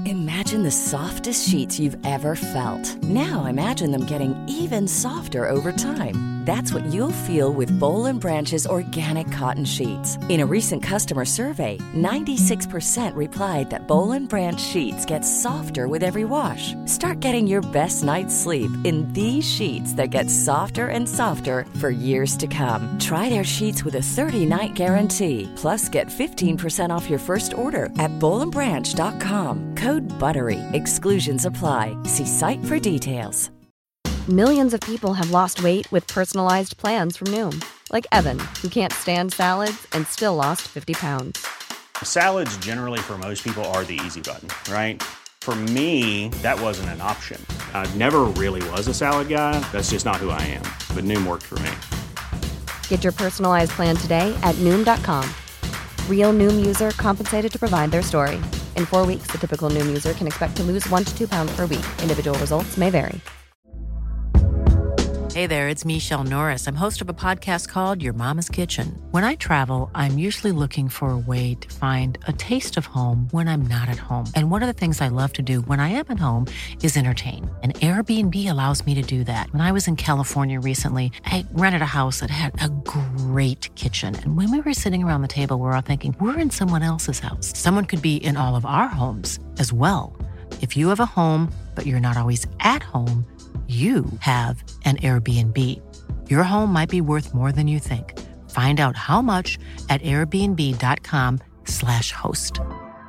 Imagine the softest sheets you've ever felt. Now imagine them getting even softer over time. That's what you'll feel with Boll & Branch's organic cotton sheets. In a recent customer survey, 96% replied that Boll & Branch sheets get softer with every wash. Start getting your best night's sleep in these sheets that get softer and softer for years to come. Try their sheets with a 30-night guarantee. Plus, get 15% off your first order at bollandbranch.com. Code BUTTERY. Exclusions apply. See site for details. Millions of people have lost weight with personalized plans from Noom. Like Evan, who can't stand salads and still lost 50 pounds. Salads generally for most people are the easy button, right? For me, that wasn't an option. I never really was a salad guy. That's just not who I am. But Noom worked for me. Get your personalized plan today at Noom.com. Real Noom user compensated to provide their story. In 4 weeks, the typical Noom user can expect to lose 1 to 2 pounds per week. Individual results may vary. Hey there, it's Michelle Norris. I'm host of a podcast called Your Mama's Kitchen. When I travel, I'm usually looking for a way to find a taste of home when I'm not at home. And one of the things I love to do when I am at home is entertain. And Airbnb allows me to do that. When I was in California recently, I rented a house that had a great kitchen. And when we were sitting around the table, we were all thinking, we're in someone else's house. Someone could be in all of our homes as well. If you have a home, but you're not always at home, you have an Airbnb. Your home might be worth more than you think. Find out how much at airbnb.com/host.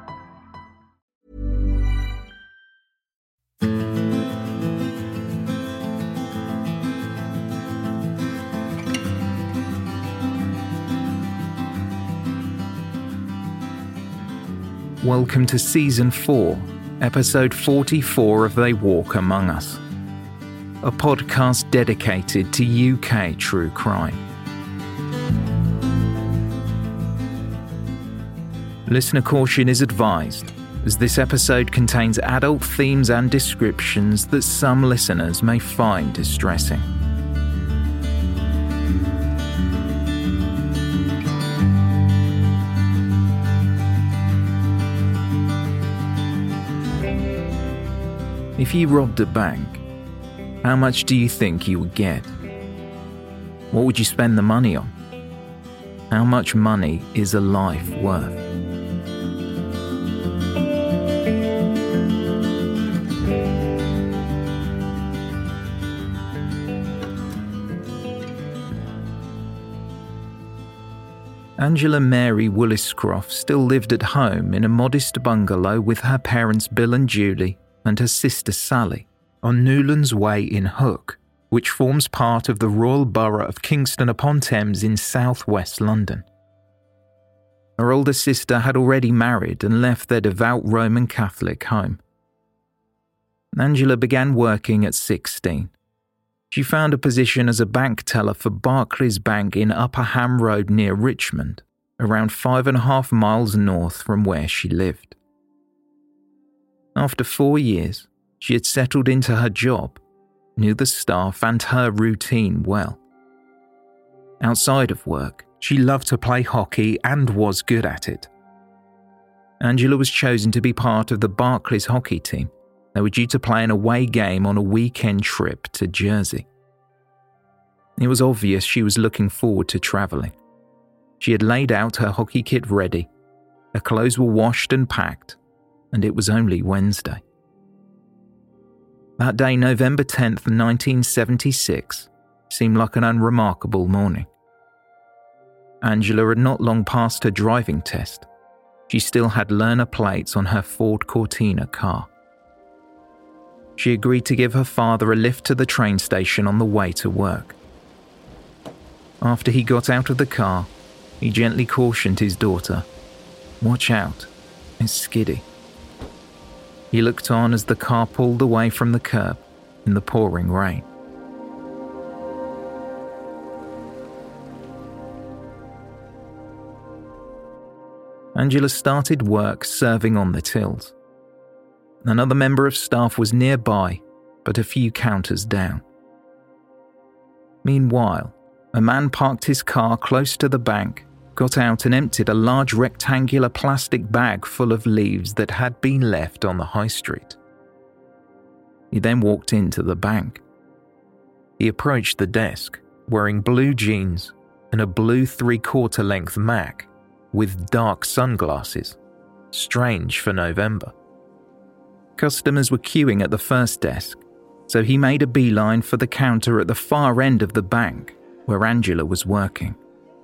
Welcome to Season 4, Episode 44 of They Walk Among Us, a podcast dedicated to UK true crime. Listener caution is advised, as this episode contains adult themes and descriptions that some listeners may find distressing. If you robbed a bank, how much do you think you would get? What would you spend the money on? How much money is a life worth? Angela Mary Williscroft still lived at home in a modest bungalow with her parents Bill and Julie and her sister Sally on Newlands Way in Hook, which forms part of the Royal Borough of Kingston-upon-Thames in south-west London. Her older sister had already married and left their devout Roman Catholic home. Angela began working at 16. She found a position as a bank teller for Barclays Bank in Upper Ham Road near Richmond, around 5.5 miles north from where she lived. After 4 years, she had settled into her job, knew the staff and her routine well. Outside of work, she loved to play hockey and was good at it. Angela was chosen to be part of the Barclays hockey team. They were due to play an away game on a weekend trip to Jersey. It was obvious she was looking forward to travelling. She had laid out her hockey kit ready, her clothes were washed and packed, and it was only Wednesday. That day, November 10th, 1976, seemed like an unremarkable morning. Angela had not long passed her driving test. She still had learner plates on her Ford Cortina car. She agreed to give her father a lift to the train station on the way to work. After he got out of the car, he gently cautioned his daughter, "Watch out, it's skiddy." He looked on as the car pulled away from the curb in the pouring rain. Angela started work serving on the tills. Another member of staff was nearby, but a few counters down. Meanwhile, a man parked his car close to the bank, got out and emptied a large rectangular plastic bag full of leaves that had been left on the high street. He then walked into the bank. He approached the desk, wearing blue jeans and a blue 3/4 length Mac with dark sunglasses. Strange for November. Customers were queuing at the first desk, so he made a beeline for the counter at the far end of the bank where Angela was working.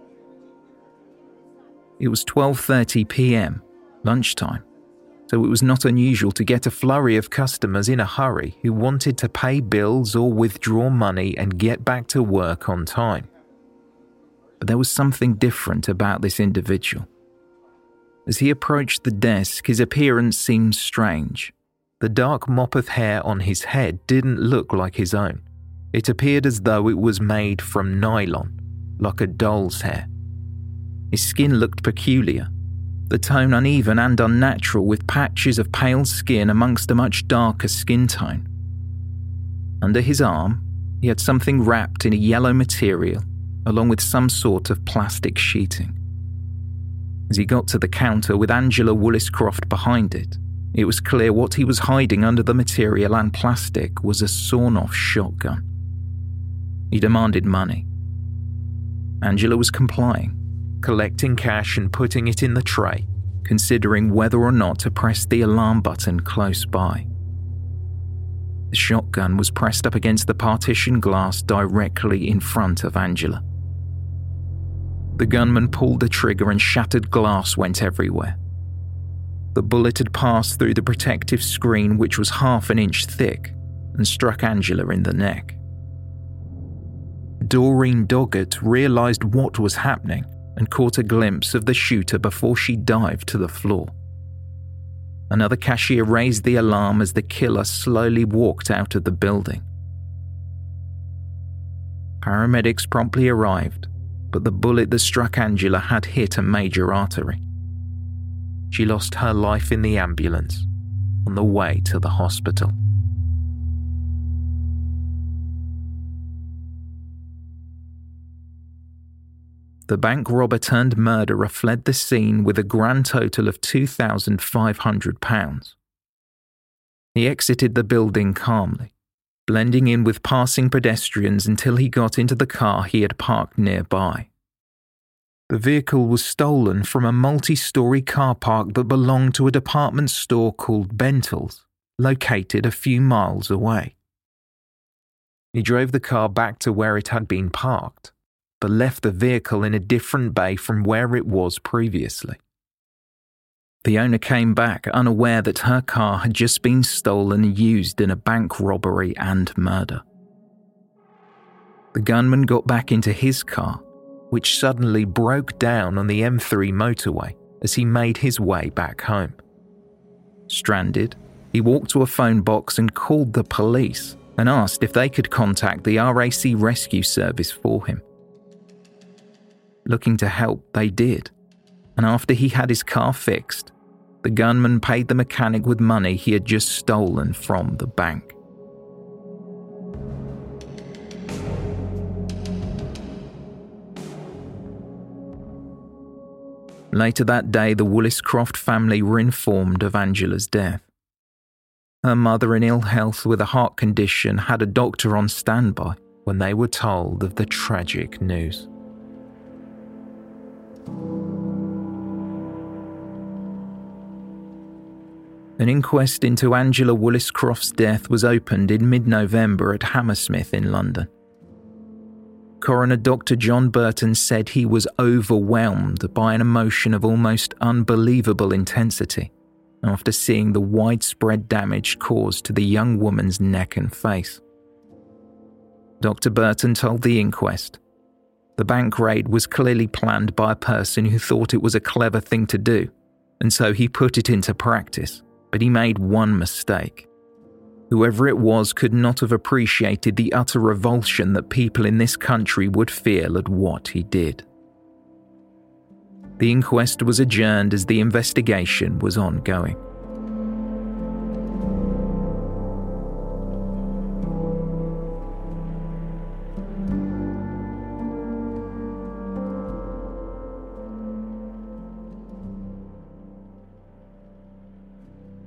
It was 12:30 p.m, lunchtime, so it was not unusual to get a flurry of customers in a hurry who wanted to pay bills or withdraw money and get back to work on time. But there was something different about this individual. As he approached the desk, his appearance seemed strange. The dark mop of hair on his head didn't look like his own. It appeared as though it was made from nylon, like a doll's hair. His skin looked peculiar, the tone uneven and unnatural, with patches of pale skin amongst a much darker skin tone. Under his arm, he had something wrapped in a yellow material, along with some sort of plastic sheeting. As he got to the counter with Angela Woolliscroft behind it, it was clear what he was hiding under the material and plastic was a sawn-off shotgun. He demanded money. Angela was complying, collecting cash and putting it in the tray, considering whether or not to press the alarm button close by. The shotgun was pressed up against the partition glass directly in front of Angela. The gunman pulled the trigger and shattered glass went everywhere. The bullet had passed through the protective screen, which was 1/2 inch thick, and struck Angela in the neck. Doreen Doggett realised what was happening and caught a glimpse of the shooter before she dived to the floor. Another cashier raised the alarm as the killer slowly walked out of the building. Paramedics promptly arrived, but the bullet that struck Angela had hit a major artery. She lost her life in the ambulance on the way to the hospital. The bank robber turned murderer fled the scene with a grand total of £2,500. He exited the building calmly, blending in with passing pedestrians until he got into the car he had parked nearby. The vehicle was stolen from a multi-storey car park that belonged to a department store called Bentall's, located a few miles away. He drove the car back to where it had been parked, but left the vehicle in a different bay from where it was previously. The owner came back unaware that her car had just been stolen and used in a bank robbery and murder. The gunman got back into his car, which suddenly broke down on the M3 motorway as he made his way back home. Stranded, he walked to a phone box and called the police and asked if they could contact the RAC rescue service for him. Looking to help, they did, and after he had his car fixed, the gunman paid the mechanic with money he had just stolen from the bank. Later that day, the Woolliscroft family were informed of Angela's death. Her mother, in ill health with a heart condition, had a doctor on standby when they were told of the tragic news. An inquest into Angela Woolliscroft's death was opened in mid-November at Hammersmith in London. Coroner Dr. John Burton said he was overwhelmed by an emotion of almost unbelievable intensity after seeing the widespread damage caused to the young woman's neck and face. Dr. Burton told the inquest, "The bank raid was clearly planned by a person who thought it was a clever thing to do, and so he put it into practice. But he made one mistake. Whoever it was could not have appreciated the utter revulsion that people in this country would feel at what he did." The inquest was adjourned as the investigation was ongoing.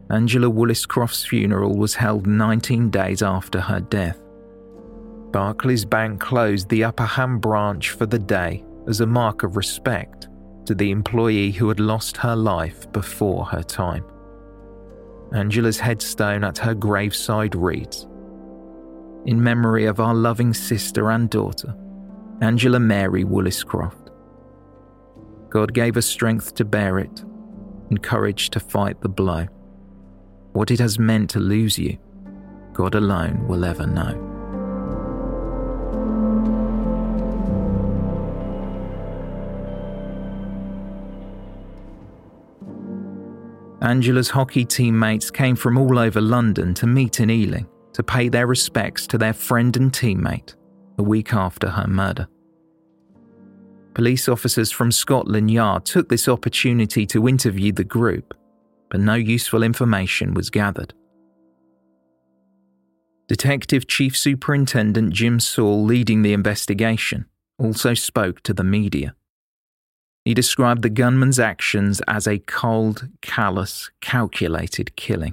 Angela Williscroft's funeral was held 19 days after her death. Barclays Bank closed the Upper Ham branch for the day as a mark of respect to the employee who had lost her life before her time. Angela's headstone at her graveside reads, "In memory of our loving sister and daughter, Angela Mary Williscroft. God gave us strength to bear it and courage to fight the blow. What it has meant to lose you, God alone will ever know." Angela's hockey teammates came from all over London to meet in Ealing to pay their respects to their friend and teammate a week after her murder. Police officers from Scotland Yard took this opportunity to interview the group, but no useful information was gathered. Detective Chief Superintendent Jim Saul, leading the investigation, also spoke to the media. He described the gunman's actions as a cold, callous, calculated killing.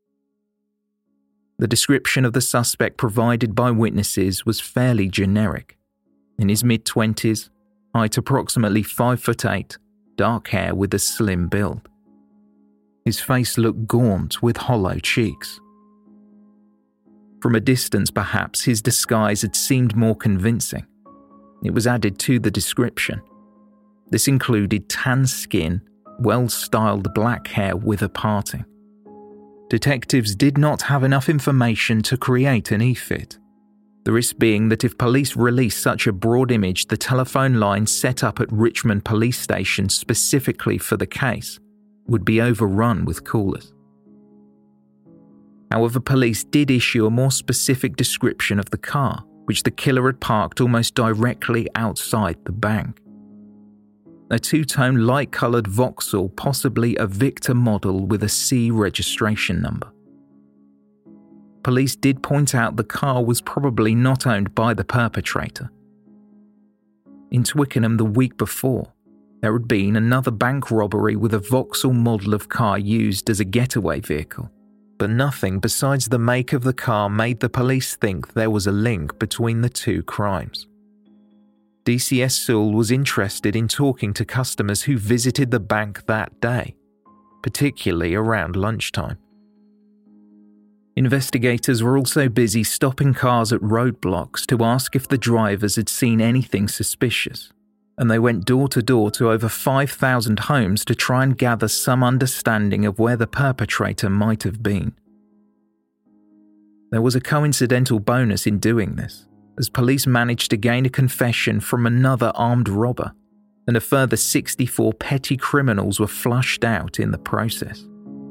The description of the suspect provided by witnesses was fairly generic. In his mid-20s, height approximately 5'8", dark hair with a slim build. His face looked gaunt with hollow cheeks. From a distance, perhaps, his disguise had seemed more convincing. It was added to the description. This included tan skin, well-styled black hair with a parting. Detectives did not have enough information to create an e-fit. The risk being that if police released such a broad image, the telephone line set up at Richmond Police Station specifically for the case would be overrun with callers. However, police did issue a more specific description of the car, which the killer had parked almost directly outside the bank. A two-tone light-coloured Vauxhall, possibly a Victor model with a C registration number. Police did point out the car was probably not owned by the perpetrator. In Twickenham the week before, there had been another bank robbery with a Vauxhall model of car used as a getaway vehicle, but nothing besides the make of the car made the police think there was a link between the two crimes. DCS Saul was interested in talking to customers who visited the bank that day, particularly around lunchtime. Investigators were also busy stopping cars at roadblocks to ask if the drivers had seen anything suspicious, and they went door to door to over 5,000 homes to try and gather some understanding of where the perpetrator might have been. There was a coincidental bonus in doing this, as police managed to gain a confession from another armed robber, and a further 64 petty criminals were flushed out in the process.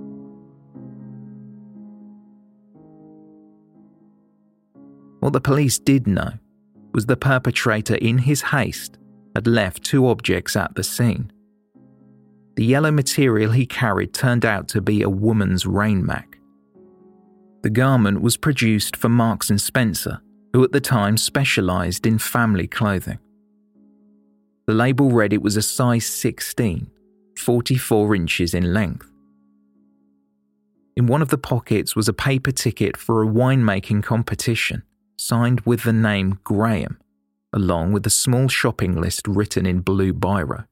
What the police did know was the perpetrator, in his haste, had left two objects at the scene. The yellow material he carried turned out to be a woman's rain mac. The garment was produced for Marks & Spencer, who at the time specialised in family clothing. The label read it was a size 16, 44 inches in length. In one of the pockets was a paper ticket for a winemaking competition, signed with the name Graham, along with a small shopping list written in blue biro.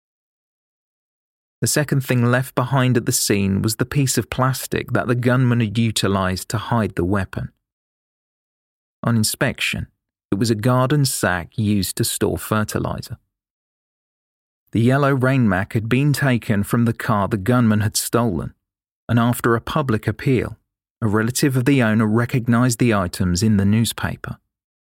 The second thing left behind at the scene was the piece of plastic that the gunman had utilised to hide the weapon. On inspection, it was a garden sack used to store fertiliser. The yellow rain mac had been taken from the car the gunman had stolen, and after a public appeal, a relative of the owner recognised the items in the newspaper.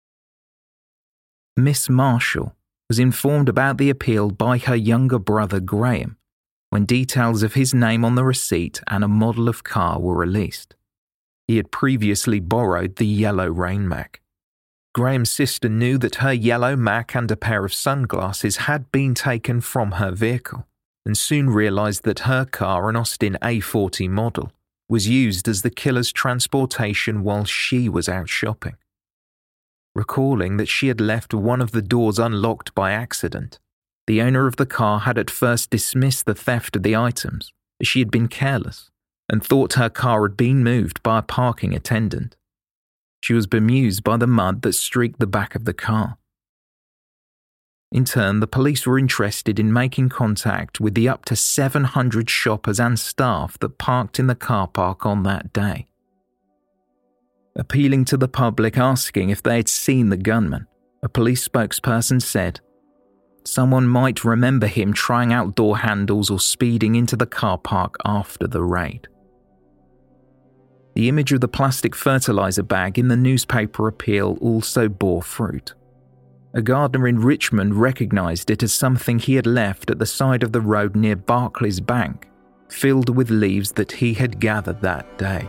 Miss Marshall was informed about the appeal by her younger brother Graham when details of his name on the receipt and a model of car were released. He had previously borrowed the yellow rain mac. Graham's sister knew that her yellow mac and a pair of sunglasses had been taken from her vehicle, and soon realised that her car, an Austin A40 model, was used as the killer's transportation while she was out shopping. Recalling that she had left one of the doors unlocked by accident, the owner of the car had at first dismissed the theft of the items, as she had been careless, and thought her car had been moved by a parking attendant. She was bemused by the mud that streaked the back of the car. In turn, the police were interested in making contact with the up to 700 shoppers and staff that parked in the car park on that day. Appealing to the public asking if they had seen the gunman, a police spokesperson said, "Someone might remember him trying out door handles or speeding into the car park after the raid." The image of the plastic fertilizer bag in the newspaper appeal also bore fruit. A gardener in Richmond recognised it as something he had left at the side of the road near Barclays Bank, filled with leaves that he had gathered that day.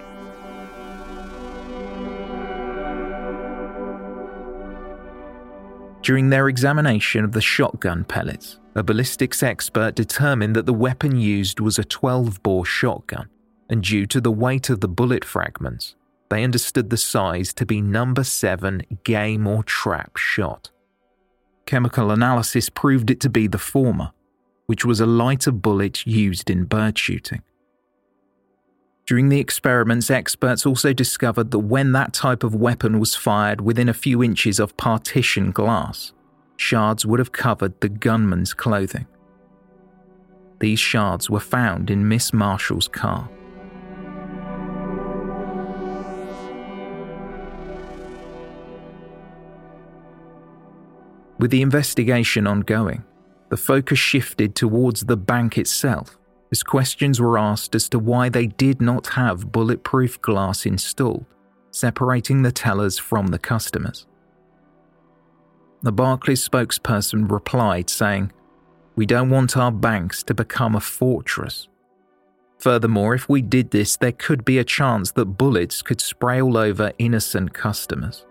During their examination of the shotgun pellets, a ballistics expert determined that the weapon used was a 12-bore shotgun, and due to the weight of the bullet fragments, they understood the size to be number 7 game or trap shot. Chemical analysis proved it to be the former, which was a lighter bullet used in bird shooting. During the experiments, experts also discovered that when that type of weapon was fired within a few inches of partition glass, shards would have covered the gunman's clothing. These shards were found in Miss Marshall's car. With the investigation ongoing, the focus shifted towards the bank itself, as questions were asked as to why they did not have bulletproof glass installed, separating the tellers from the customers. The Barclays spokesperson replied saying, "We don't want our banks to become a fortress. Furthermore, if we did this, there could be a chance that bullets could spray all over innocent customers."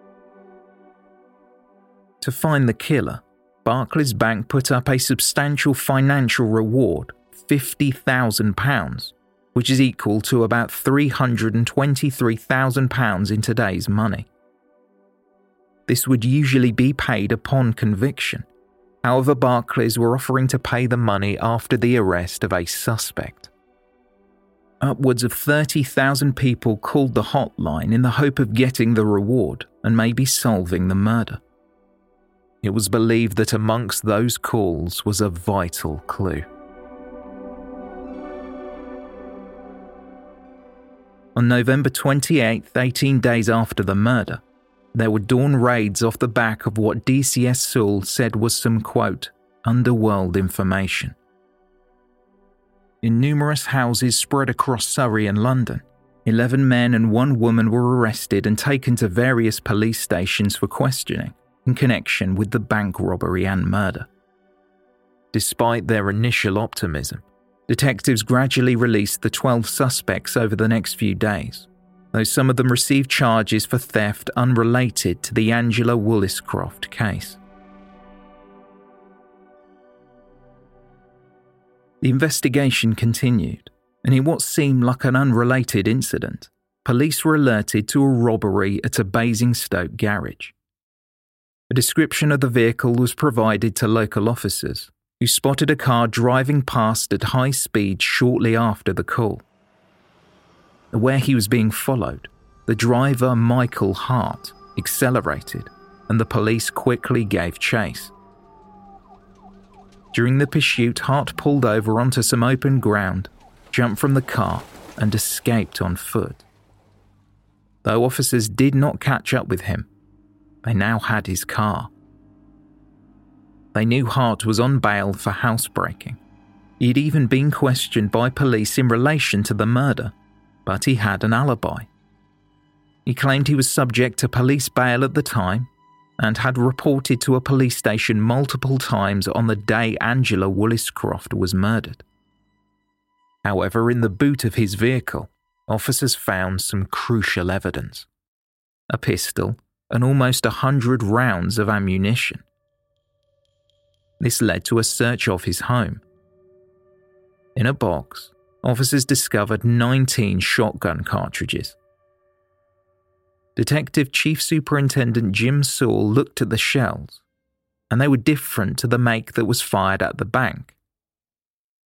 To find the killer, Barclays Bank put up a substantial financial reward, £50,000, which is equal to about £323,000 in today's money. This would usually be paid upon conviction. However, Barclays were offering to pay the money after the arrest of a suspect. Upwards of 30,000 people called the hotline in the hope of getting the reward and maybe solving the murder. It was believed that amongst those calls was a vital clue. On November 28th, 18 days after the murder, there were dawn raids off the back of what DCS Sewell said was some, quote, underworld information. In numerous houses spread across Surrey and London, 11 men and 1 woman were arrested and taken to various police stations for questioning in connection with the bank robbery and murder. Despite their initial optimism, detectives gradually released the 12 suspects over the next few days, though some of them received charges for theft unrelated to the Angela Woolliscroft case. The investigation continued, and in what seemed like an unrelated incident, police were alerted to a robbery at a Basingstoke garage. A description of the vehicle was provided to local officers, who spotted a car driving past at high speed shortly after the call. Aware he was being followed, the driver, Michael Hart, accelerated, and the police quickly gave chase. During the pursuit, Hart pulled over onto some open ground, jumped from the car, and escaped on foot. Though officers did not catch up with him, they now had his car. They knew Hart was on bail for housebreaking. He had even been questioned by police in relation to the murder, but he had an alibi. He claimed he was subject to police bail at the time and had reported to a police station multiple times on the day Angela Woolliscroft was murdered. However, in the boot of his vehicle, officers found some crucial evidence: a pistol and almost 100 rounds of ammunition. This led to a search of his home. In a box, officers discovered 19 shotgun cartridges. Detective Chief Superintendent Jim Sewell looked at the shells, and they were different to the make that was fired at the bank.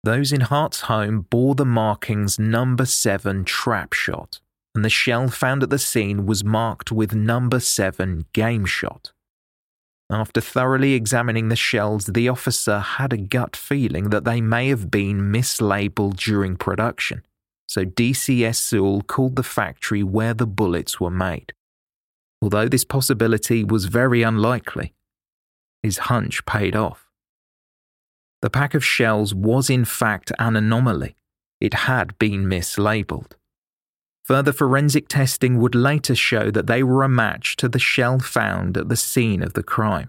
Those in Hart's home bore the markings number 7 trap shot, and the shell found at the scene was marked with number 7 game shot. After thoroughly examining the shells, the officer had a gut feeling that they may have been mislabeled during production, so DCS Sewell called the factory where the bullets were made. Although this possibility was very unlikely, his hunch paid off. The pack of shells was in fact an anomaly. It had been mislabeled. Further forensic testing would later show that they were a match to the shell found at the scene of the crime.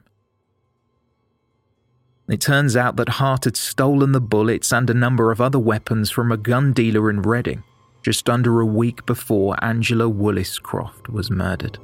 It turns out that Hart had stolen the bullets and a number of other weapons from a gun dealer in Reading just under a week before Angela Woolliscroft was murdered.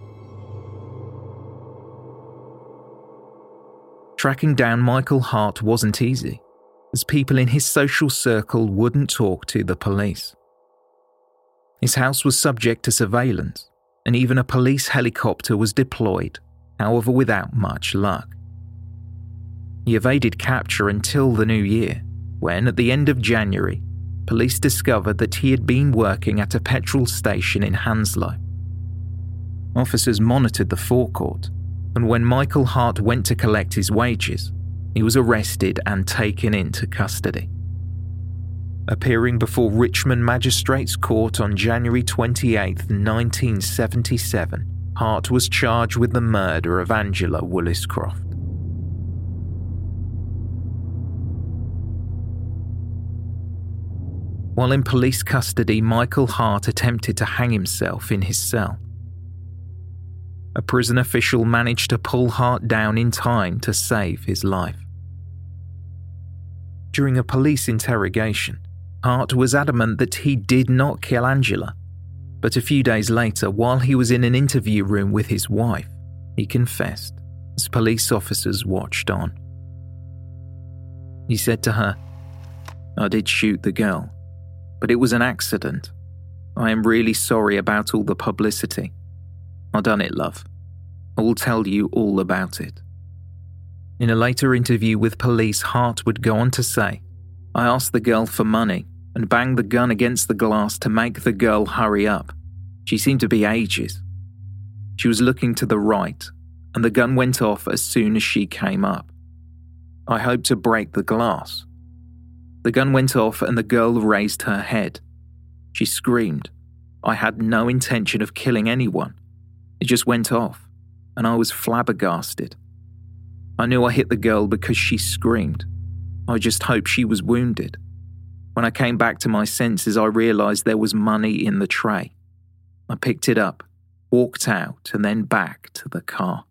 Tracking down Michael Hart wasn't easy, as people in his social circle wouldn't talk to the police. His house was subject to surveillance, and even a police helicopter was deployed, however without much luck. He evaded capture until the new year, when, at the end of January, police discovered that he had been working at a petrol station in Hounslow. Officers monitored the forecourt, and when Michael Hart went to collect his wages, he was arrested and taken into custody. Appearing before Richmond Magistrates Court on January 28, 1977, Hart was charged with the murder of Angela Woolliscroft. While in police custody, Michael Hart attempted to hang himself in his cell. A prison official managed to pull Hart down in time to save his life. During a police interrogation, Hart was adamant that he did not kill Angela, but a few days later, while he was in an interview room with his wife, he confessed as police officers watched on. He said to her, "I did shoot the girl, but it was an accident. I am really sorry about all the publicity. I done it, love. I will tell you all about it." In a later interview with police, Hart would go on to say, "I asked the girl for money and banged the gun against the glass to make the girl hurry up. She seemed to be ages. She was looking to the right, and the gun went off as soon as she came up. I hoped to break the glass. The gun went off and the girl raised her head. She screamed. I had no intention of killing anyone. It just went off, and I was flabbergasted. I knew I hit the girl because she screamed. I just hoped she was wounded. When I came back to my senses, I realised there was money in the tray. I picked it up, walked out, and then back to the car."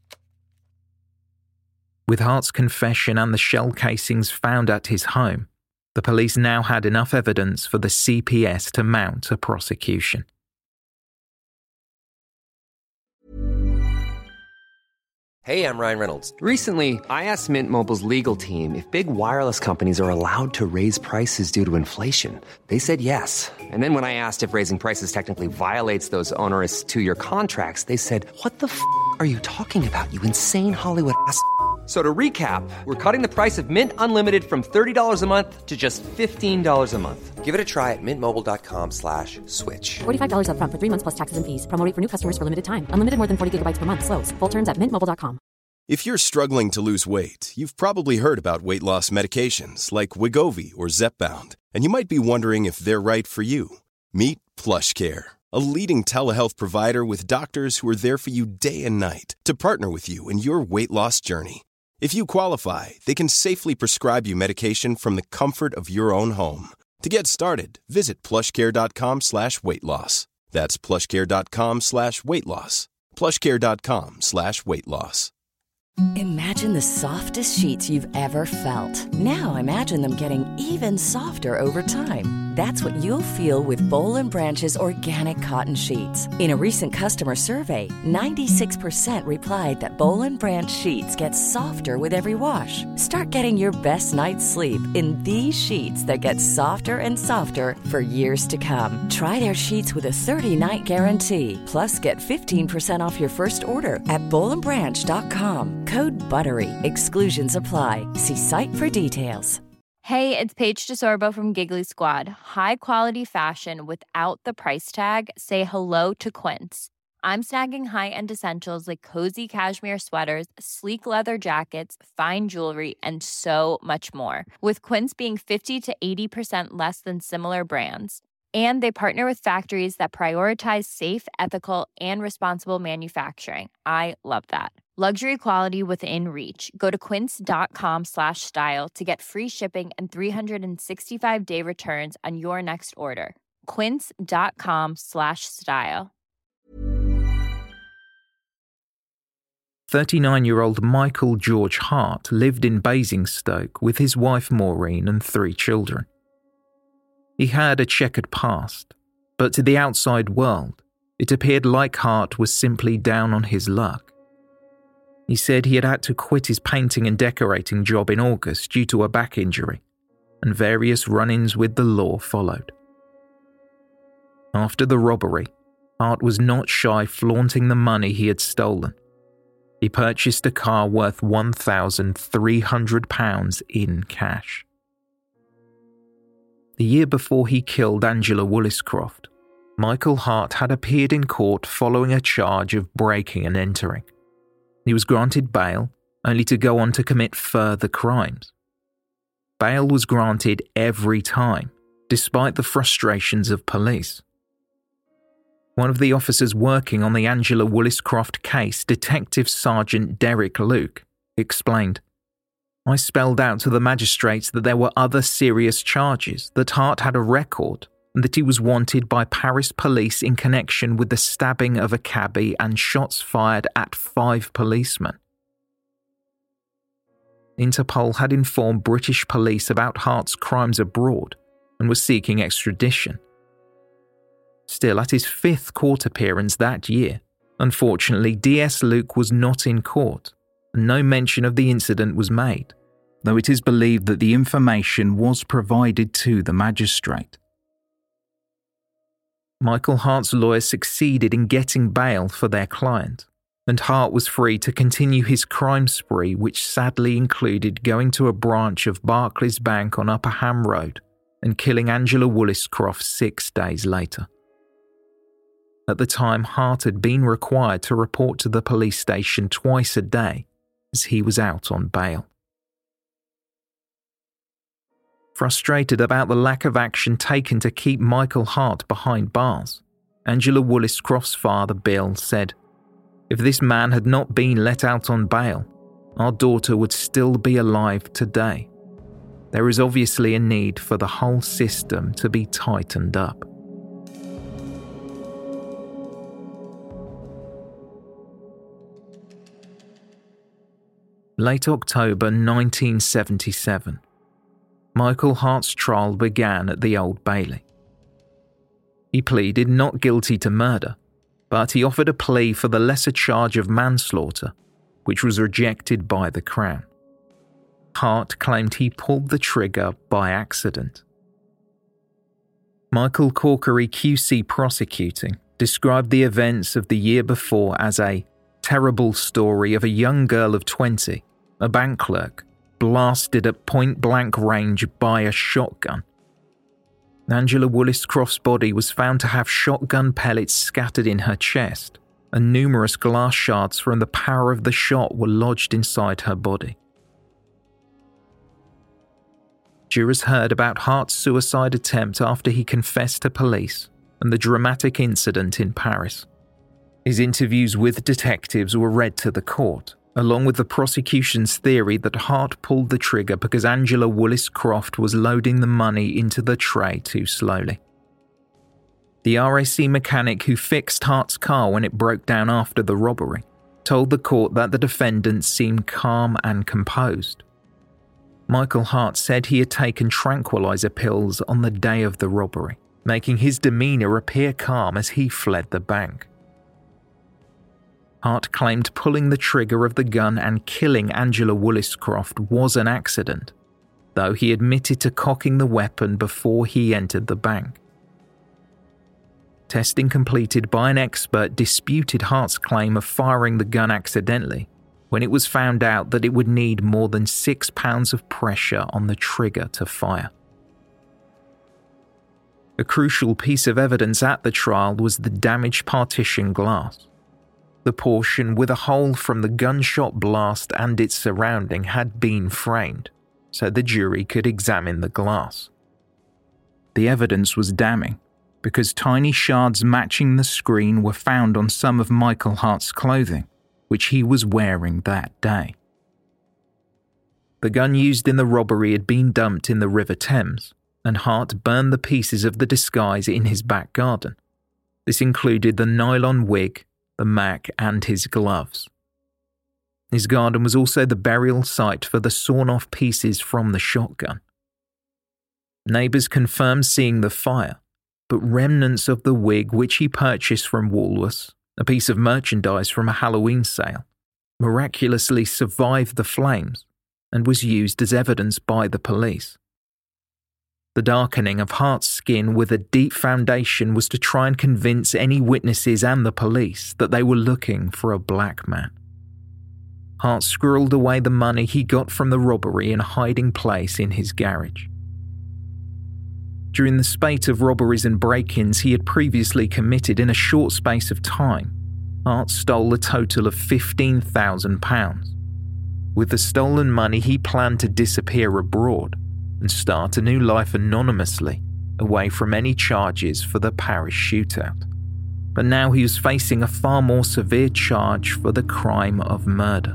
With Hart's confession and the shell casings found at his home, the police now had enough evidence for the CPS to mount a prosecution. Hey, I'm Ryan Reynolds. Recently, I asked Mint Mobile's legal team if big wireless companies are allowed to raise prices due to inflation. They said yes. And then when I asked if raising prices technically violates those onerous 2-year contracts, they said, "What the f*** are you talking about, you insane Hollywood ass?" So to recap, we're cutting the price of Mint Unlimited from $30 a month to just $15 a month. Give it a try at mintmobile.com/switch. $45 up front for 3 months plus taxes and fees. Promo rate for new customers for limited time. Unlimited more than 40 gigabytes per month. Slows full terms at mintmobile.com. If you're struggling to lose weight, you've probably heard about weight loss medications like Wegovy or Zepbound, and you might be wondering if they're right for you. Meet PlushCare, a leading telehealth provider with doctors who are there for you day and night to partner with you in your weight loss journey. If you qualify, they can safely prescribe you medication from the comfort of your own home. To get started, visit plushcare.com/weightloss. That's plushcare.com/weightloss. plushcare.com/weightloss. Imagine the softest sheets you've ever felt. Now imagine them getting even softer over time. That's what you'll feel with Boll & Branch's organic cotton sheets. In a recent customer survey, 96% replied that Boll & Branch sheets get softer with every wash. Start getting your best night's sleep in these sheets that get softer and softer for years to come. Try their sheets with a 30-night guarantee. Plus, get 15% off your first order at bollandbranch.com. Code BUTTERY. Exclusions apply. See site for details. Hey, it's Paige DeSorbo from Giggly Squad. High quality fashion without the price tag. Say hello to Quince. I'm snagging high-end essentials like cozy cashmere sweaters, sleek leather jackets, fine jewelry, and so much more. With Quince being 50 to 80% less than similar brands. And they partner with factories that prioritize safe, ethical, and responsible manufacturing. I love that. Luxury quality within reach. Go to quince.com/style to get free shipping and 365-day returns on your next order. Quince.com/style. 39-year-old Michael George Hart lived in Basingstoke with his wife Maureen and 3 children. He had a checkered past, but to the outside world, it appeared like Hart was simply down on his luck. He said he had to quit his painting and decorating job in August due to a back injury, and various run-ins with the law followed. After the robbery, Hart was not shy flaunting the money he had stolen. He purchased a car worth £1,300 in cash. The year before he killed Angela Woolliscroft, Michael Hart had appeared in court following a charge of breaking and entering. He was granted bail, only to go on to commit further crimes. Bail was granted every time, despite the frustrations of police. One of the officers working on the Angela Woolliscroft case, Detective Sergeant Derek Luke, explained, "I spelled out to the magistrates that there were other serious charges, that Hart had a record, and that he was wanted by Paris police in connection with the stabbing of a cabbie and shots fired at 5 policemen." Interpol had informed British police about Hart's crimes abroad and was seeking extradition. Still, at his 5th court appearance that year, unfortunately DS Luke was not in court, and no mention of the incident was made, though it is believed that the information was provided to the magistrate. Michael Hart's lawyers succeeded in getting bail for their client, and Hart was free to continue his crime spree, which sadly included going to a branch of Barclays Bank on Upper Ham Road and killing Angela Woolliscroft 6 days later. At the time, Hart had been required to report to the police station twice a day, as he was out on bail. Frustrated about the lack of action taken to keep Michael Hart behind bars, Angela Woolliscroft's father, Bill, said, "If this man had not been let out on bail, our daughter would still be alive today. There is obviously a need for the whole system to be tightened up." Late October 1977. Michael Hart's trial began at the Old Bailey. He pleaded not guilty to murder, but he offered a plea for the lesser charge of manslaughter, which was rejected by the Crown. Hart claimed he pulled the trigger by accident. Michael Corkery QC Prosecuting described the events of the year before as a terrible story of a young girl of 20, a bank clerk, blasted at point-blank range by a shotgun. Angela Woolliscroft's body was found to have shotgun pellets scattered in her chest, and numerous glass shards from the power of the shot were lodged inside her body. Jurors heard about Hart's suicide attempt after he confessed to police and the dramatic incident in Paris. His interviews with detectives were read to the court, along with the prosecution's theory that Hart pulled the trigger because Angela Woolliscroft was loading the money into the tray too slowly. The RAC mechanic who fixed Hart's car when it broke down after the robbery told the court that the defendant seemed calm and composed. Michael Hart said he had taken tranquilizer pills on the day of the robbery, making his demeanour appear calm as he fled the bank. Hart claimed pulling the trigger of the gun and killing Angela Woolliscroft was an accident, though he admitted to cocking the weapon before he entered the bank. Testing completed by an expert disputed Hart's claim of firing the gun accidentally, when it was found out that it would need more than 6 pounds of pressure on the trigger to fire. A crucial piece of evidence at the trial was the damaged partition glass. The portion with a hole from the gunshot blast and its surrounding had been framed, so the jury could examine the glass. The evidence was damning, because tiny shards matching the screen were found on some of Michael Hart's clothing, which he was wearing that day. The gun used in the robbery had been dumped in the River Thames, and Hart burned the pieces of the disguise in his back garden. This included the nylon wig, the Mac, and his gloves. His garden was also the burial site for the sawn-off pieces from the shotgun. Neighbours confirmed seeing the fire, but remnants of the wig which he purchased from Woolworths, a piece of merchandise from a Halloween sale, miraculously survived the flames and was used as evidence by the police. The darkening of Hart's skin with a deep foundation was to try and convince any witnesses and the police that they were looking for a black man. Hart squirreled away the money he got from the robbery in a hiding place in his garage. During the spate of robberies and break-ins he had previously committed in a short space of time, Hart stole a total of £15,000. With the stolen money he planned to disappear abroad and start a new life anonymously, away from any charges for the Paris shootout. But now he was facing a far more severe charge for the crime of murder.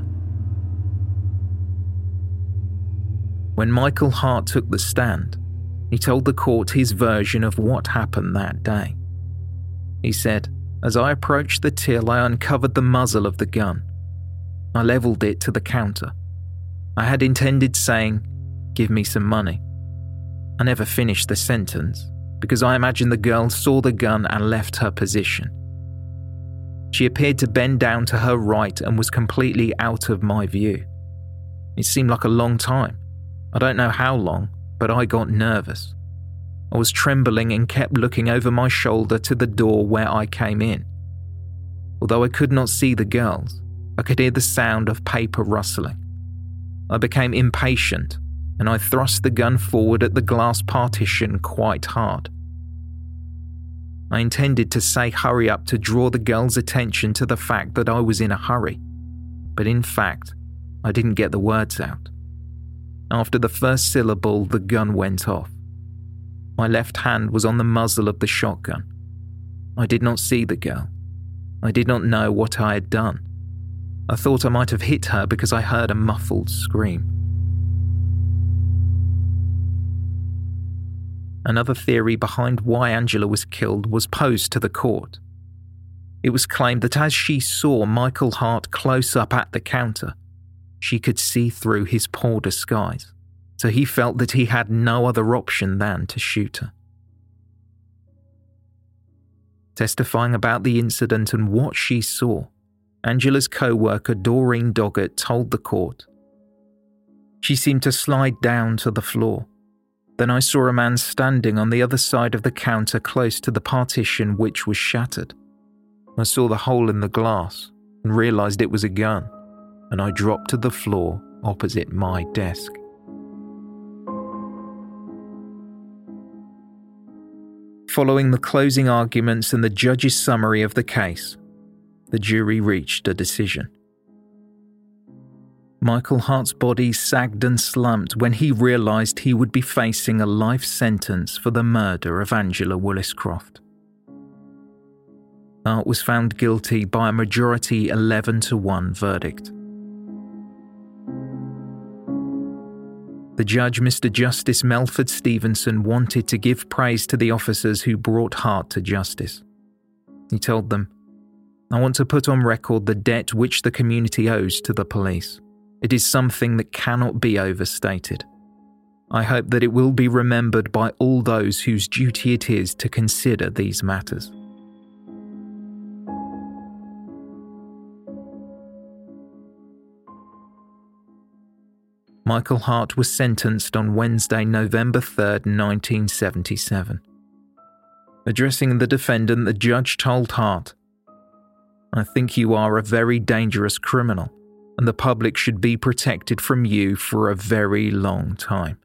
When Michael Hart took the stand, he told the court his version of what happened that day. He said, "As I approached the till, I uncovered the muzzle of the gun. I levelled it to the counter. I had intended saying, 'Give me some money.' I never finished the sentence because I imagined the girl saw the gun and left her position. She appeared to bend down to her right and was completely out of my view. It seemed like a long time. I don't know how long, but I got nervous. I was trembling and kept looking over my shoulder to the door where I came in. Although I could not see the girls, I could hear the sound of paper rustling. I became impatient and I thrust the gun forward at the glass partition quite hard. I intended to say hurry up to draw the girls' attention to the fact that I was in a hurry, but in fact, I didn't get the words out. After the first syllable, the gun went off. My left hand was on the muzzle of the shotgun. I did not see the girl. I did not know what I had done. I thought I might have hit her because I heard a muffled scream. Another theory behind why Angela was killed was posed to the court. It was claimed that as she saw Michael Hart close up at the counter, she could see through his poor disguise, so he felt that he had no other option than to shoot her. Testifying about the incident and what she saw, Angela's co-worker Doreen Doggett told the court, "She seemed to slide down to the floor. Then I saw a man standing on the other side of the counter close to the partition which was shattered. I saw the hole in the glass and realised it was a gun, and I dropped to the floor opposite my desk." Following the closing arguments and the judge's summary of the case, the jury reached a decision. Michael Hart's body sagged and slumped when he realised he would be facing a life sentence for the murder of Angela Willis-Croft. Hart was found guilty by a majority 11-1 verdict. The judge, Mr. Justice Melford Stevenson, wanted to give praise to the officers who brought Hart to justice. He told them, "I want to put on record the debt which the community owes to the police. It is something that cannot be overstated. I hope that it will be remembered by all those whose duty it is to consider these matters." Michael Hart was sentenced on Wednesday, November 3rd, 1977. Addressing the defendant, the judge told Hart, "I think you are a very dangerous criminal. and the public should be protected from you for a very long time.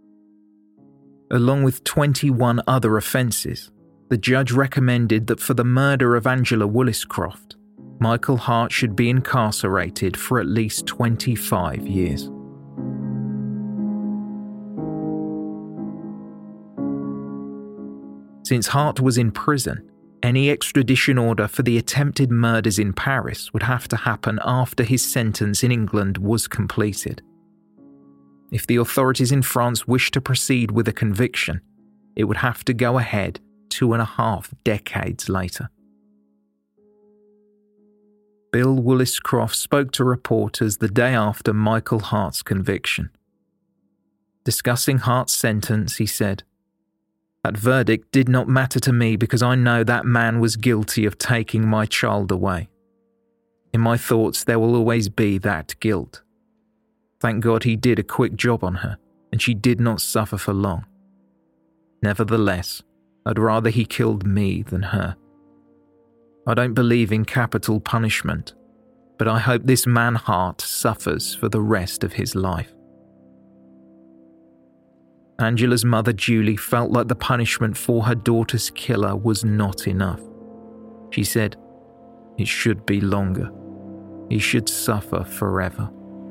Along with 21 other offences, the judge recommended that for the murder of Angela Woolliscroft, Michael Hart should be incarcerated for at least 25 years. Since Hart was in prison, any extradition order for the attempted murders in Paris would have to happen after his sentence in England was completed. If the authorities in France wished to proceed with a conviction, it would have to go ahead 2.5 decades later. Bill Woolliscroft spoke to reporters the day after Michael Hart's conviction. Discussing Hart's sentence, he said, "That verdict did not matter to me because I know that man was guilty of taking my child away. In my thoughts, there will always be that guilt. Thank God he did a quick job on her, and she did not suffer for long. Nevertheless, I'd rather he killed me than her. I don't believe in capital punishment, but I hope this man Hart suffers for the rest of his life." Angela's mother Julie felt like the punishment for her daughter's killer was not enough. She said, "It should be longer. He should suffer forever."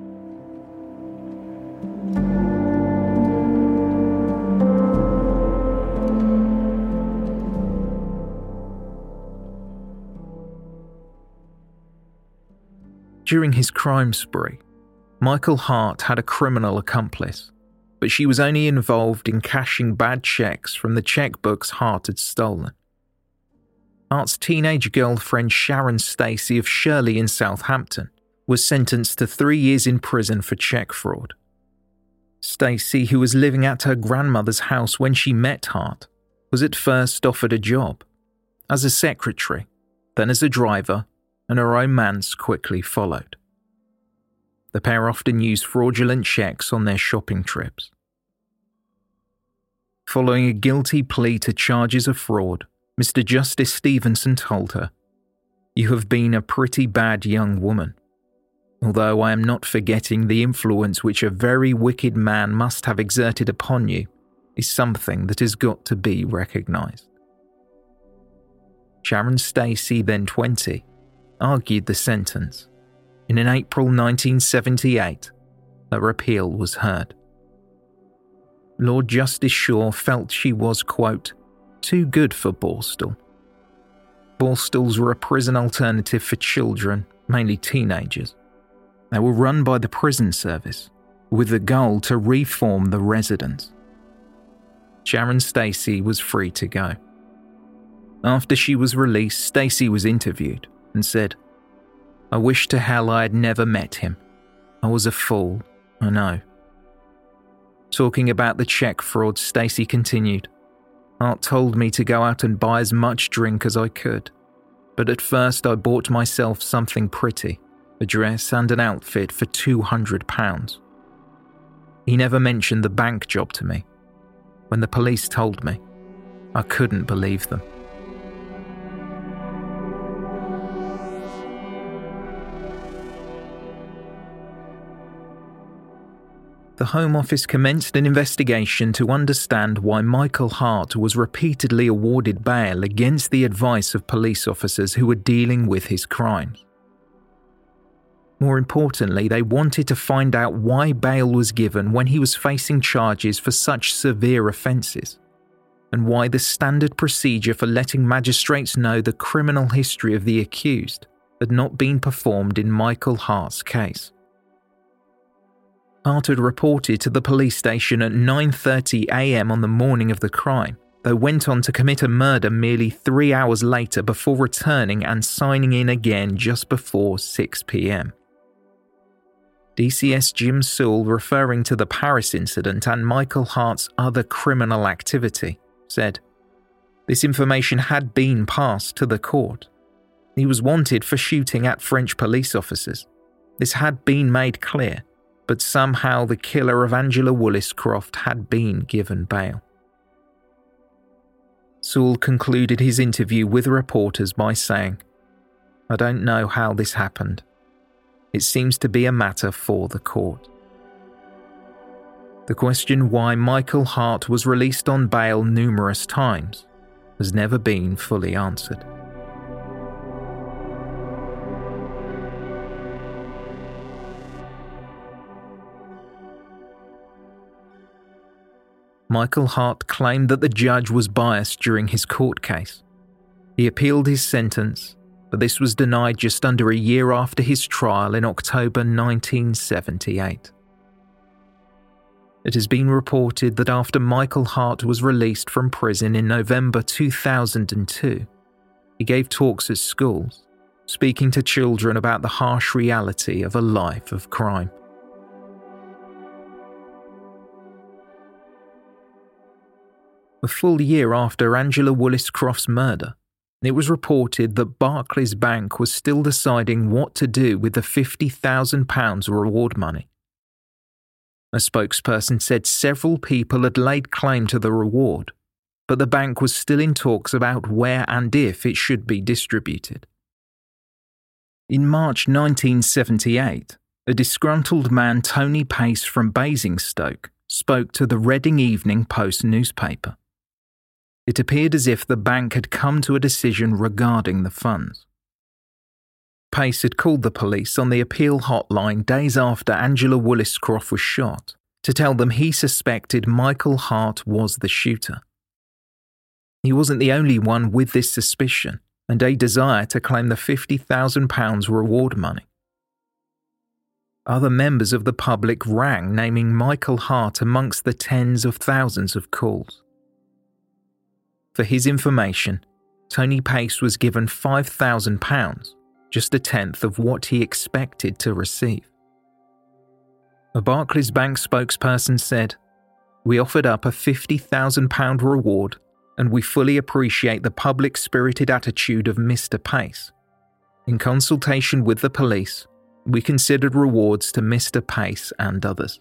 During his crime spree, Michael Hart had a criminal accomplice, but she was only involved in cashing bad checks from the checkbooks Hart had stolen. Hart's teenage girlfriend Sharon Stacey of Shirley in Southampton was sentenced to 3 years in prison for check fraud. Stacey, who was living at her grandmother's house when she met Hart, was at first offered a job as a secretary, then as a driver, and a romance quickly followed. The pair often used fraudulent checks on their shopping trips. Following a guilty plea to charges of fraud, Mr. Justice Stevenson told her, "You have been a pretty bad young woman. Although I am not forgetting the influence which a very wicked man must have exerted upon you, is something that has got to be recognised." Sharon Stacey, then 20, argued the sentence, and in April 1978, her appeal was heard. Lord Justice Shaw felt she was, quote, "too good for Borstal." Borstals were a prison alternative for children, mainly teenagers. They were run by the prison service, with the goal to reform the residents. Sharon Stacey was free to go. After she was released, Stacey was interviewed and said, "I wish to hell I had never met him. I was a fool, I know." Talking about the check fraud, Stacey continued, "Hart told me to go out and buy as much drink as I could, but at first I bought myself something pretty, a dress and an outfit for £200. He never mentioned the bank job to me. When the police told me, I couldn't believe them." The Home Office commenced an investigation to understand why Michael Hart was repeatedly awarded bail against the advice of police officers who were dealing with his crimes. More importantly, they wanted to find out why bail was given when he was facing charges for such severe offences, and why the standard procedure for letting magistrates know the criminal history of the accused had not been performed in Michael Hart's case. Hart had reported to the police station at 9:30 a.m. on the morning of the crime, though went on to commit a murder merely 3 hours later before returning and signing in again just before 6 p.m. DCS Jim Sewell, referring to the Paris incident and Michael Hart's other criminal activity, said, "This information had been passed to the court. He was wanted for shooting at French police officers. This had been made clear, but somehow the killer of Angela Woolliscroft had been given bail." Sewell concluded his interview with reporters by saying, "I don't know how this happened. it seems to be a matter for the court. The question why Michael Hart was released on bail numerous times has never been fully answered. Michael Hart claimed that the judge was biased during his court case. He appealed his sentence, but this was denied just under a year after his trial in October 1978. It has been reported that after Michael Hart was released from prison in November 2002, he gave talks at schools, speaking to children about the harsh reality of a life of crime. A full year after Angela Willis-Croft's murder, it was reported that Barclays Bank was still deciding what to do with the £50,000 reward money. A spokesperson said several people had laid claim to the reward, but the bank was still in talks about where and if it should be distributed. In March 1978, a disgruntled man, Tony Pace from Basingstoke, spoke to the Reading Evening Post newspaper. It appeared as if the bank had come to a decision regarding the funds. Pace had called the police on the appeal hotline days after Angela Willis-Croft was shot to tell them he suspected Michael Hart was the shooter. He wasn't the only one with this suspicion and a desire to claim the £50,000 reward money. Other members of the public rang, naming Michael Hart amongst the tens of thousands of calls. For his information, Tony Pace was given £5,000, just a tenth of what he expected to receive. A Barclays Bank spokesperson said, "We offered up a £50,000 reward, and we fully appreciate the public-spirited attitude of Mr. Pace. In consultation with the police, we considered rewards to Mr. Pace and others."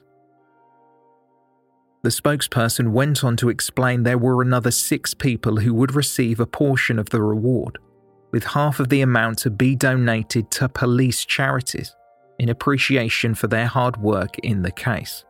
The spokesperson went on to explain there were another 6 people who would receive a portion of the reward, with half of the amount to be donated to police charities in appreciation for their hard work in the case.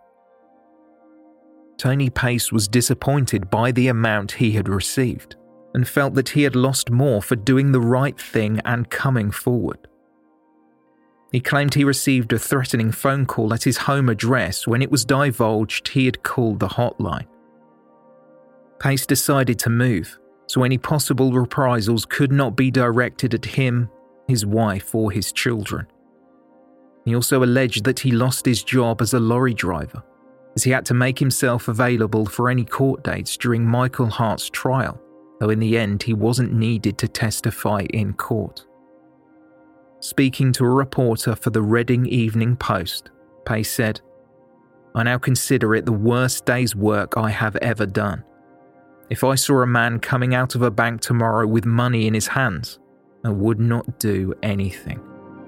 Tony Pace was disappointed by the amount he had received and felt that he had lost more for doing the right thing and coming forward. He claimed he received a threatening phone call at his home address when it was divulged he had called the hotline. Pace decided to move, so any possible reprisals could not be directed at him, his wife, or his children. He also alleged that he lost his job as a lorry driver, as he had to make himself available for any court dates during Michael Hart's trial, though in the end he wasn't needed to testify in court. Speaking to a reporter for the Reading Evening Post, Pace said, "I now consider it the worst day's work I have ever done. If I saw a man coming out of a bank tomorrow with money in his hands, I would not do anything."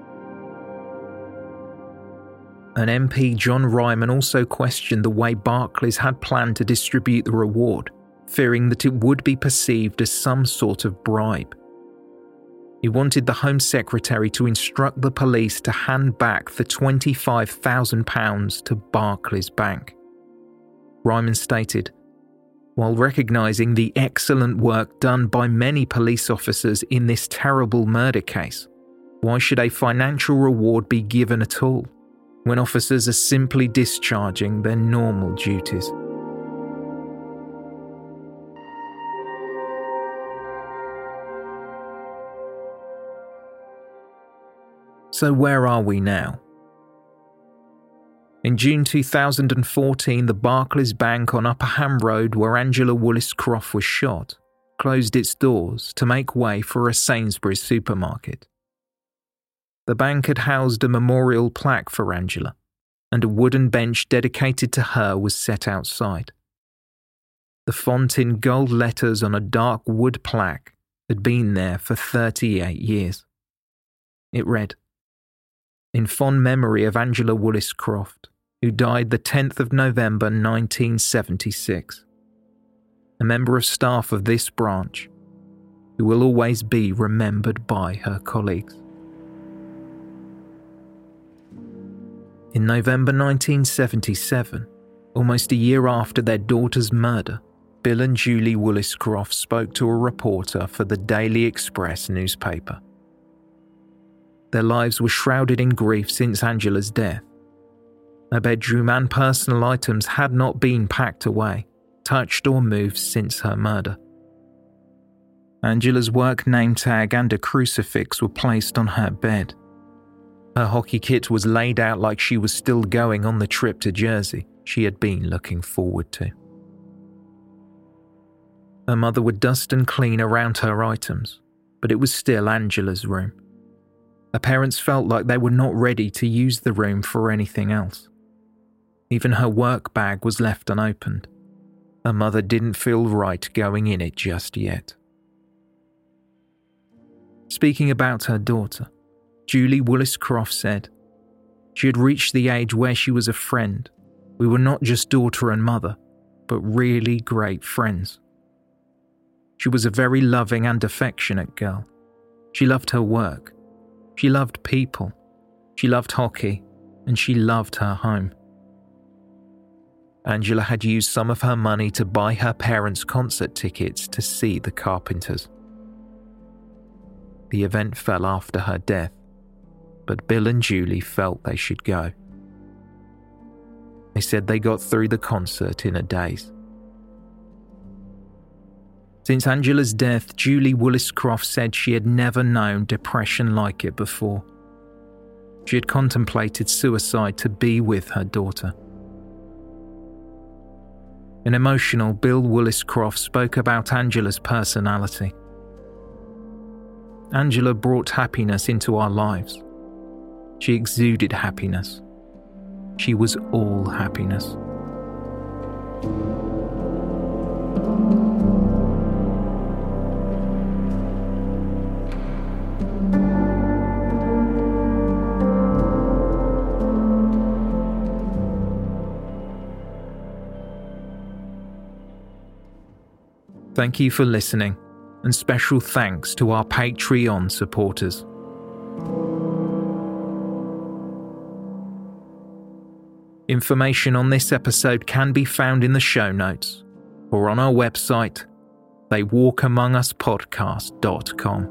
An MP, John Ryman, also questioned the way Barclays had planned to distribute the reward, fearing that it would be perceived as some sort of bribe. He wanted the Home Secretary to instruct the police to hand back the £25,000 to Barclays Bank. Ryman stated, "While recognising the excellent work done by many police officers in this terrible murder case, why should a financial reward be given at all, when officers are simply discharging their normal duties?" So where are we now? In June 2014, the Barclays Bank on Upper Ham Road, where Angela Willis-Croft was shot, closed its doors to make way for a Sainsbury's supermarket. The bank had housed a memorial plaque for Angela, and a wooden bench dedicated to her was set outside. The font in gold letters on a dark wood plaque had been there for 38 years. It read, "In fond memory of Angela Willis-Croft, who died the 10th of November 1976, a member of staff of this branch, who will always be remembered by her colleagues." In November 1977, almost a year after their daughter's murder, Bill and Julie Willis-Croft spoke to a reporter for the Daily Express newspaper. Their lives were shrouded in grief since Angela's death. Her bedroom and personal items had not been packed away, touched or moved since her murder. Angela's work name tag and a crucifix were placed on her bed. Her hockey kit was laid out like she was still going on the trip to Jersey she had been looking forward to. Her mother would dust and clean around her items, but it was still Angela's room. Her parents felt like they were not ready to use the room for anything else. Even her work bag was left unopened. Her mother didn't feel right going in it just yet. Speaking about her daughter, Julie Willis-Croft said, "She had reached the age where she was a friend. We were not just daughter and mother, but really great friends. She was a very loving and affectionate girl. She loved her work. She loved people. She loved hockey, and she loved her home." Angela had used some of her money to buy her parents' concert tickets to see the Carpenters. The event fell after her death, but Bill and Julie felt they should go. They said they got through the concert in a daze. Since Angela's death, Julie Willis-Croft said she had never known depression like it before. She had contemplated suicide to be with her daughter. An emotional Bill Willis-Croft spoke about Angela's personality. Angela brought happiness into our lives. She exuded happiness. She was all happiness. Thank you for listening, and special thanks to our Patreon supporters. Information on this episode can be found in the show notes or on our website, theywalkamonguspodcast.com.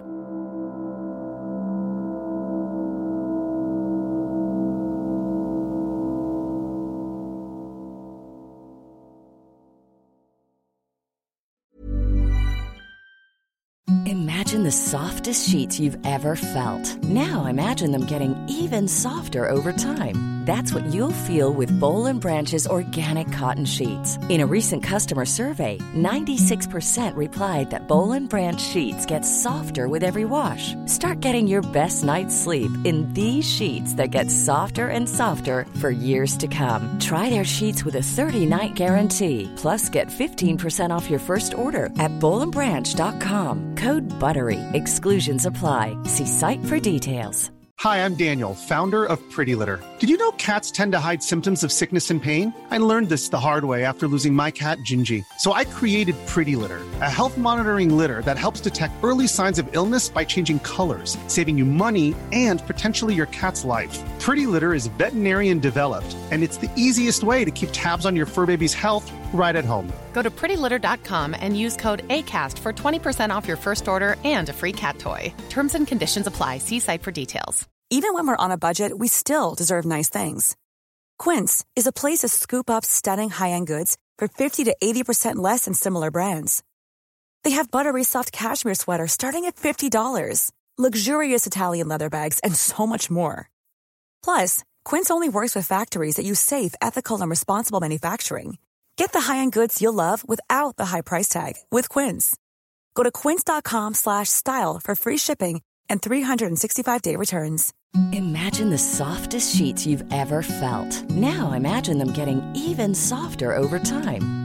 Imagine the softest sheets you've ever felt. Now imagine them getting even softer over time. That's what you'll feel with Boll & Branch's organic cotton sheets. In a recent customer survey, 96% replied that Boll & Branch sheets get softer with every wash. Start getting your best night's sleep in these sheets that get softer and softer for years to come. Try their sheets with a 30-night guarantee. Plus, get 15% off your first order at bollandbranch.com. Code BUTTERY. Exclusions apply. See site for details. Hi, I'm Daniel, founder of Pretty Litter. Did you know cats tend to hide symptoms of sickness and pain? I learned this the hard way after losing my cat, Gingy. So I created Pretty Litter, a health monitoring litter that helps detect early signs of illness by changing colors, saving you money and potentially your cat's life. Pretty Litter is veterinarian developed, and it's the easiest way to keep tabs on your fur baby's health right at home. Go to prettylitter.com and use code ACAST for 20% off your first order and a free cat toy. Terms and conditions apply. See site for details. Even when we're on a budget, we still deserve nice things. Quince is a place to scoop up stunning high-end goods for 50 to 80% less than similar brands. They have buttery soft cashmere sweaters starting at $50, luxurious Italian leather bags, and so much more. Plus, Quince only works with factories that use safe, ethical, and responsible manufacturing. Get the high-end goods you'll love without the high price tag with Quince. Go to quince.com/style for free shipping and 365-day returns. Imagine the softest sheets you've ever felt. Now imagine them getting even softer over time.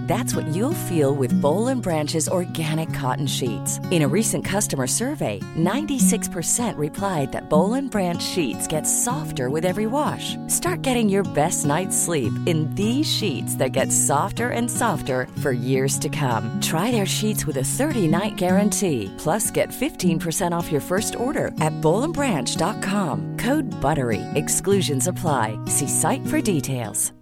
That's what you'll feel with Boll & Branch's organic cotton sheets. In a recent customer survey, 96% replied that Boll & Branch sheets get softer with every wash. Start getting your best night's sleep in these sheets that get softer and softer for years to come. Try their sheets with a 30-night guarantee. Plus, get 15% off your first order at BollandBranch.com. Code BUTTERY. Exclusions apply. See site for details.